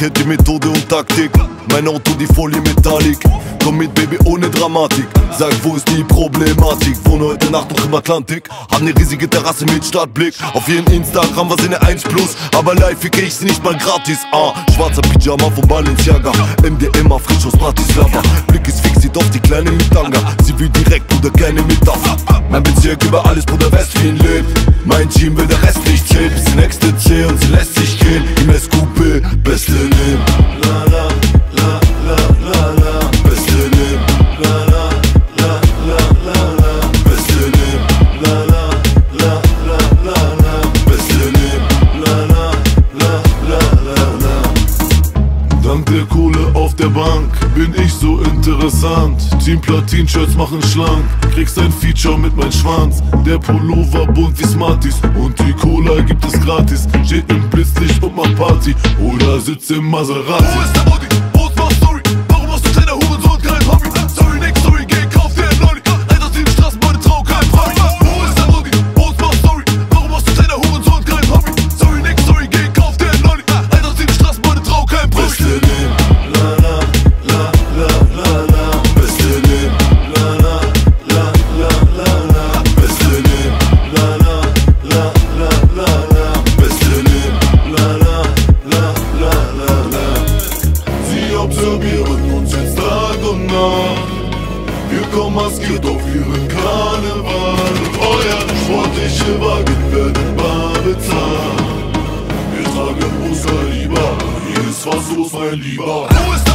kennt die Methode und Taktik. Mein Auto, die Folie Metallic. Komm mit, Baby, ohne Dramatik. Sag, wo ist die Problematik? Wohne heute Nacht noch im Atlantik. Hab ne riesige Terrasse mit Stadtblick. Auf jeden Instagram war sie ne 1 plus. Aber live ficke ich sie nicht mal gratis. Schwarzer Pyjama von Balenciaga. MDMA, frisch aus Bratislava. Blick ist fixiert auf die Kleine mit Tanga. Sie will direkt, Bruder, keine Metapher. Mein Bezirk über alles, Bruder, Westwien lebt. Mein Team will, der Rest nicht zählt. Bis die nächste C und sie lässt sich gehen. Im SQP, beste Leben. La la, la la la la. Beste Leben. La la, la la la la. Beste Leben. La la, la la la la. Beste Leben. La la, la la la la. Dank der Kohle auf der Bank bin ich so interessant. Team Platin-Shirts machen schlank. Kriegst ein Feature mit meinem Schwanz. Der Pullover bunt wie Smarties. Und die Cola gibt es gratis. Steht im Blitzlicht und macht Party. Oder sitzt im Maserati. Wo ist der Body? Wo ist meine Story? Warum hast du kleiner Hurensohn kein Hobby? Sorry, nix, sorry, geh, kauf dir ein Lolli. Rein aus den Straßen, meine Trau, kein Party. Wo ist der Body? Wo ist meine Story? Warum hast du kleiner Hurensohn kein Hobby? Sorry, nix, sorry, geh, kauf dir ein Lolli. Rein aus den Straßen, meine Trau, kein Party. Beste Leben. La la, la la la la. Beste Leben. La la, la la la la. Beste Leben. La la, la la la la. Beste Leben. La la, la la la la. Sie observieren uns jetzt Tag und Nacht. Wir kommen maskiert auf ihren Karneval. Euer sportliche Wagen werden bar bezahlt. Wir tragen Muster lieber, hier ist was los, mein Lieber. Wo ist der